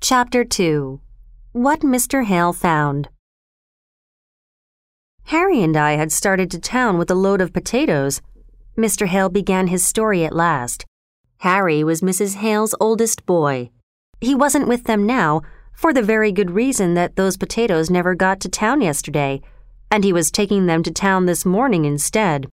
Chapter 2. What Mr. Hale Found. Harry and I had started to town with a load of potatoes. Mr. Hale began his story at last. Harry was Mrs. Hale's oldest boy. He wasn't with them now, for the very good reason that those potatoes never got to town yesterday, and he was taking them to town this morning instead.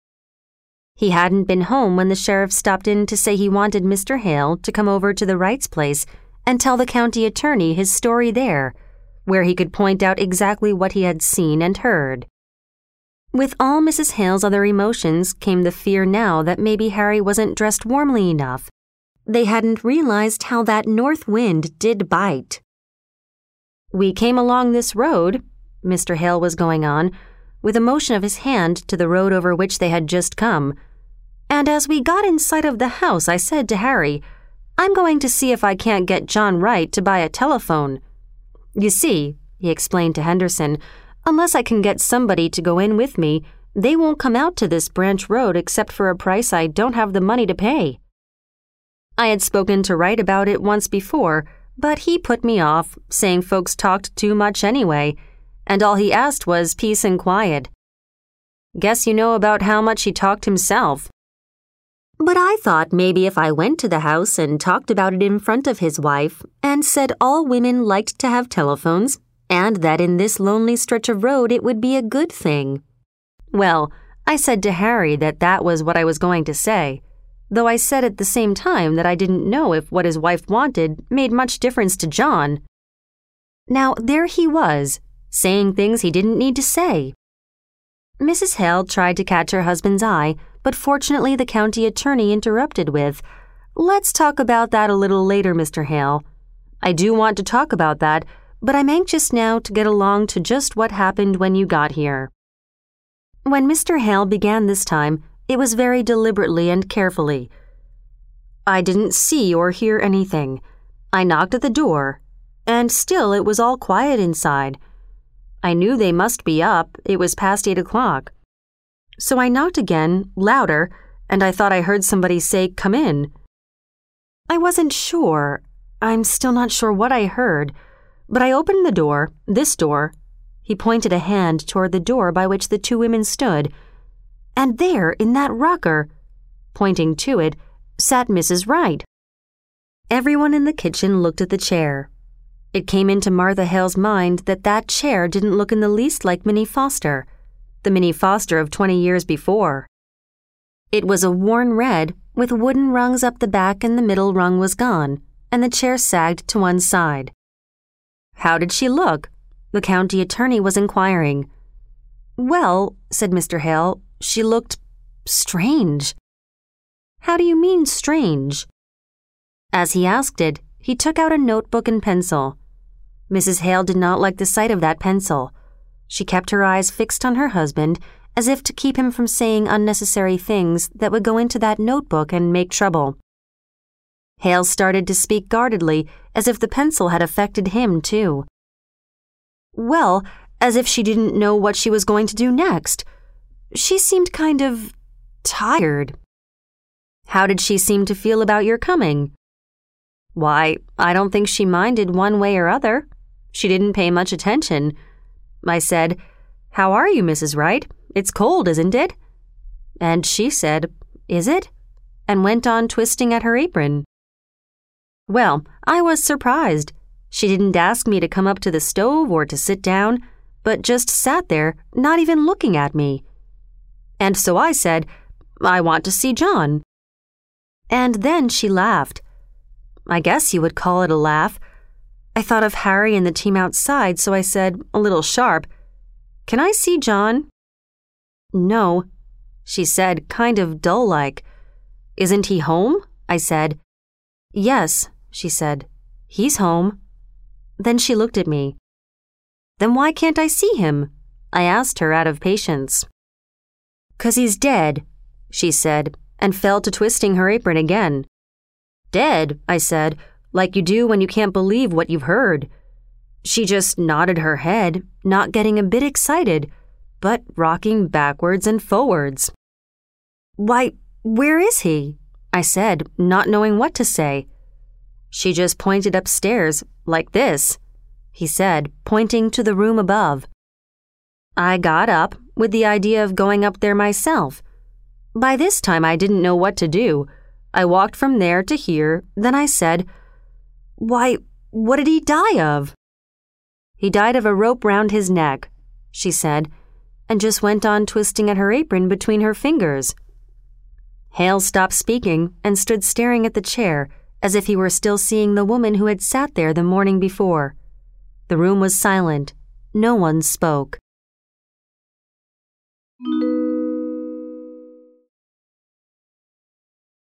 He hadn't been home when the sheriff stopped in to say he wanted Mr. Hale to come over to the Wrights' place and tell the county attorney his story there, where he could point out exactly what he had seen and heard. With all Mrs. Hale's other emotions came the fear now that maybe Harry wasn't dressed warmly enough. They hadn't realized how that north wind did bite. "We came along this road," Mr. Hale was going on, with a motion of his hand to the road over which they had just come. "And as we got in sight of the house, I said to Harry, I'm going to see if I can't get John Wright to buy a telephone. You see," he explained to Henderson, "unless I can get somebody to go in with me, they won't come out to this branch road except for a price I don't have the money to pay." I had spoken to Wright about it once before, but he put me off, saying folks talked too much anyway, and all he asked was peace and quiet. Guess you know about how much he talked himself. But I thought maybe if I went to the house and talked about it in front of his wife and said all women liked to have telephones and that in this lonely stretch of road it would be a good thing. Well, I said to Harry that that was what I was going to say, though I said at the same time that I didn't know if what his wife wanted made much difference to John. Now there he was, saying things he didn't need to say. Mrs. Hale tried to catch her husband's eye, but fortunately the county attorney interrupted with, "Let's talk about that a little later, Mr. Hale. I do want to talk about that, but I'm anxious now to get along to just what happened when you got here." When Mr. Hale began this time, it was very deliberately and carefully. "I didn't see or hear anything. I knocked at the door, and still it was all quiet inside. I knew they must be up. It was past 8 o'clock. So I knocked again, louder, and I thought I heard somebody say, 'Come in.' I wasn't sure. I'm still not sure what I heard, but I opened the door, this door." He pointed a hand toward the door by which the two women stood. "And there, in that rocker," pointing to it, sat Mrs. Wright. Everyone in the kitchen looked at the chair. It came into Martha Hale's mind that that chair didn't look in the least like Minnie Foster, the Minnie Foster of 20 years before. It was a worn red, with wooden rungs up the back and the middle rung was gone, and the chair sagged to one side. "How did she look?" the county attorney was inquiring. "Well," said Mr. Hale, "she looked strange." "How do you mean strange?" As he asked it, he took out a notebook and pencil. Mrs. Hale did not like the sight of that pencil. She kept her eyes fixed on her husband, as if to keep him from saying unnecessary things that would go into that notebook and make trouble. Hale started to speak guardedly, as if the pencil had affected him, too. "Well, as if she didn't know what she was going to do next. She seemed kind of tired." "How did she seem to feel about your coming?" "Why, I don't think she minded one way or other. She didn't pay much attention. I said, 'How are you, Mrs. Wright? It's cold, isn't it?' And she said, 'Is it?' and went on twisting at her apron. Well, I was surprised. She didn't ask me to come up to the stove or to sit down, but just sat there, not even looking at me. And so I said, 'I want to see John.' And then she laughed. I guess you would call it a laugh. I thought of Harry and the team outside, so I said, a little sharp, 'Can I see John?' 'No,' she said, kind of dull-like. 'Isn't he home?' I said. 'Yes,' she said. 'He's home.' Then she looked at me. 'Then why can't I see him?' I asked her out of patience. "''Cause he's dead,' she said, and fell to twisting her apron again. "'Dead,' I said, like you do when you can't believe what you've heard. She just nodded her head, not getting a bit excited, but rocking backwards and forwards. "'Why, where is he?' I said, not knowing what to say. She just pointed upstairs, like this," he said, pointing to the room above. I got up, with the idea of going up there myself. By this time I didn't know what to do. I walked from there to here, then I said, "Why, what did he die of?" "He died of a rope round his neck," she said, and just went on twisting at her apron between her fingers. Hale stopped speaking and stood staring at the chair as if he were still seeing the woman who had sat there the morning before. The room was silent. No one spoke.